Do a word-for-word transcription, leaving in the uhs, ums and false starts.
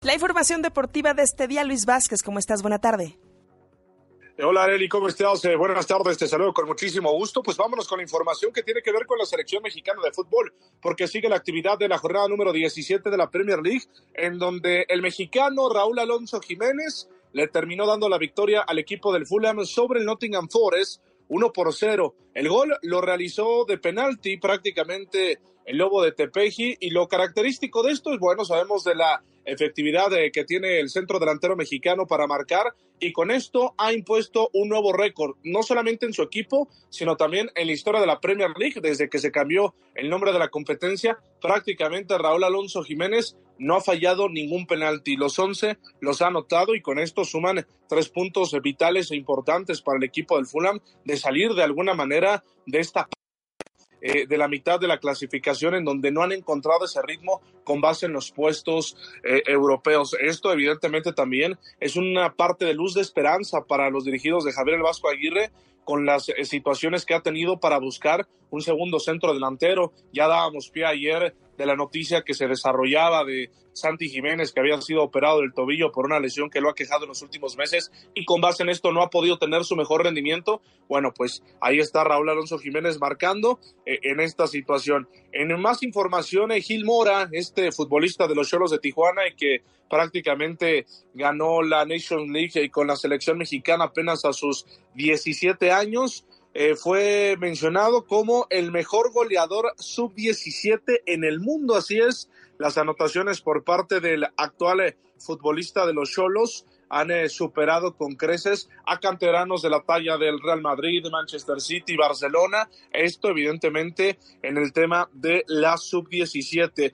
La información deportiva de este día, Luis Vázquez, ¿cómo estás? Buena tarde. Hola Arely, ¿cómo estás? Eh, buenas tardes, te saludo con muchísimo gusto. Pues vámonos con la información que tiene que ver con la selección mexicana de fútbol, porque sigue la actividad de la jornada número diecisiete de la Premier League, en donde el mexicano Raúl Alonso Jiménez le terminó dando la victoria al equipo del Fulham sobre el Nottingham Forest, uno por cero. El gol lo realizó de penalti prácticamente el Lobo de Tepeji, y lo característico de esto es, bueno, sabemos de la efectividad eh, que tiene el centro delantero mexicano para marcar, y con esto ha impuesto un nuevo récord, no solamente en su equipo, sino también en la historia de la Premier League. Desde que se cambió el nombre de la competencia, prácticamente Raúl Alonso Jiménez no ha fallado ningún penalti, los once los ha anotado, y con esto suman tres puntos vitales e importantes para el equipo del Fulham de salir de alguna manera de esta Eh, de la mitad de la clasificación, en donde no han encontrado ese ritmo con base en los puestos eh, europeos. Esto evidentemente también es una parte de luz de esperanza para los dirigidos de Javier el Vasco Aguirre, con las eh, situaciones que ha tenido para buscar un segundo centro delantero. Ya dábamos pie ayer de la noticia que se desarrollaba de Santi Jiménez, que había sido operado del tobillo por una lesión que lo ha quejado en los últimos meses, y con base en esto no ha podido tener su mejor rendimiento. Bueno, pues ahí está Raúl Alonso Jiménez marcando eh, en esta situación. En más información, eh, Gil Mora, este futbolista de los Xolos de Tijuana, y que prácticamente ganó la Nations League eh, con la selección mexicana apenas a sus diecisiete años, Eh, fue mencionado como el mejor goleador sub diecisiete en el mundo. Así es, las anotaciones por parte del actual eh, futbolista de los Xolos han eh, superado con creces a canteranos de la talla del Real Madrid, Manchester City, Barcelona. Esto evidentemente en el tema de la sub diecisiete.